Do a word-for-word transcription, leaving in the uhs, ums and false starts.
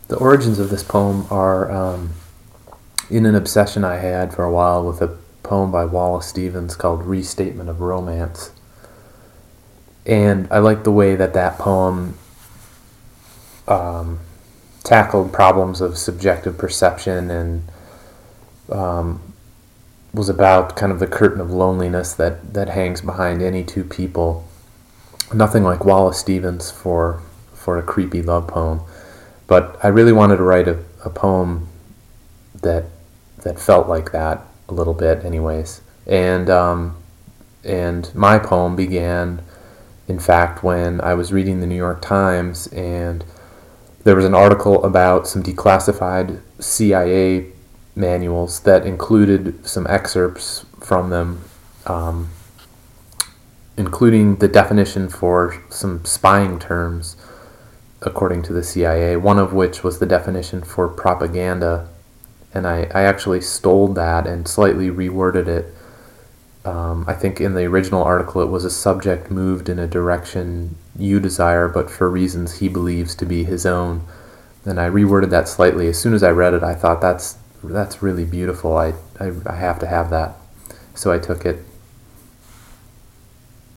The origins of this poem are um, in an obsession I had for a while with a poem by Wallace Stevens called Restatement of Romance. And I like the way that that poem um, tackled problems of subjective perception and um, was about kind of the curtain of loneliness that, that hangs behind any two people. Nothing like Wallace Stevens for for a creepy love poem. But I really wanted to write a, a poem that that felt like that a little bit anyways. And um, and my poem began, in fact, when I was reading the New York Times, and there was an article about some declassified C I A manuals that included some excerpts from them, um, including the definition for some spying terms according to the C I A, one of which was the definition for propaganda. And I, I actually stole that and slightly reworded it. Um, I think in the original article it was a subject moved in a direction you desire, but for reasons he believes to be his own. And I reworded that slightly. As soon as I read it, I thought, that's that's really beautiful. I, I, I have to have that. So I took it